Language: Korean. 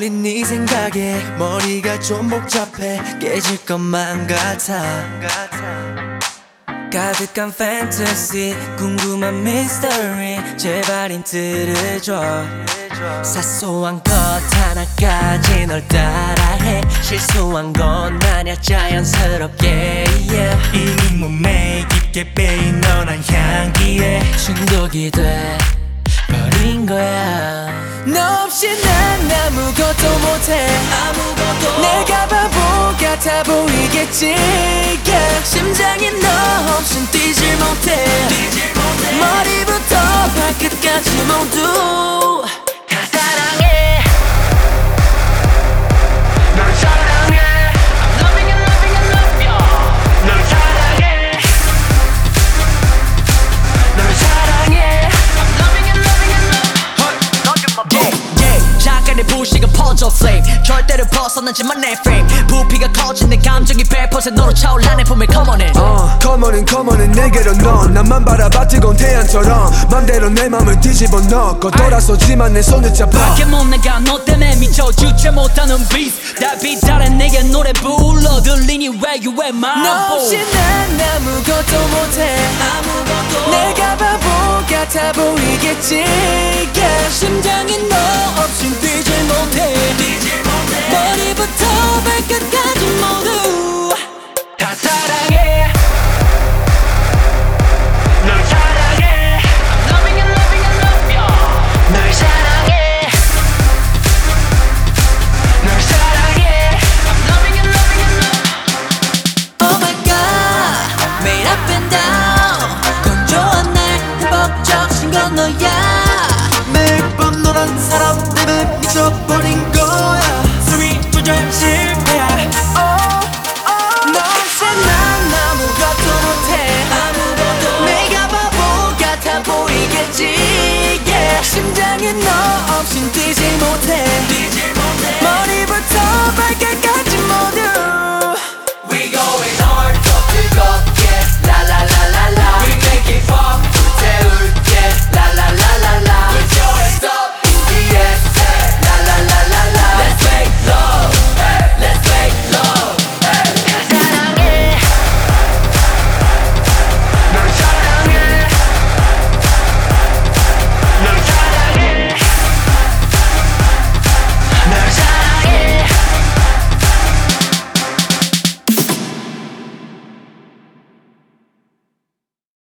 어린 네 생각에 머리가 좀 복잡해 깨질 것만 같아 가득한 판타지 궁금한 미스터리 제발 힌트를 줘 사소한 것 하나까지 널 따라해 실수한 건 아냐 자연스럽게 yeah. 이미 몸에 깊게 빼인 너란 향기에 중독이 돼 버린 거야 너 없이 난 아무것도 못해 내가 바보 같아 보이겠지 yeah. 심장이 너 없인 뛰질 못해 머리부터 발끝까지 모두 다 사랑해 널 사랑해 I'm loving you loving you love you 널 사랑해 널 사랑해 I'm loving you loving you love you yeah, yeah. 잠깐의 부식은 퍼져 flame 절대로 벗어나지만 내 frame 부피가 커진 내 감정이 100% 너로 차올라 내 품에 come on in come on in 내게로 넌 나만 바라봐 뜨거운 태양처럼 맘대로 내 맘을 뒤집어 넣고 돌아서지만 내 손을 잡아 밖에 못 나가 너 때문에 미쳐 주체 못하는 beast 달빛 아래 내게 노래 불러 들리니 왜 you at my 너 없이 난 아무것도 못해 내가 바보 같아 보이겠지 yeah. 심장이 너 없인 뛰질 못해 머리부터 발끝까지 모두 다 사랑해 널 사랑해 I'm loving you loving you love you 널 사랑해 널 사랑해 I'm loving you loving you love Oh my god 매일 up and down 건조한 날 행복적인 건 너야 매일 밤 너란 사람 때문에 미쳐버린 거야 수위 조절 실패야 너 없이 난 아무것도 못해 내가 바보 같아 보이겠지 yeah. 심장이 너 없인 뛰질 못해 머리부터 발끝까지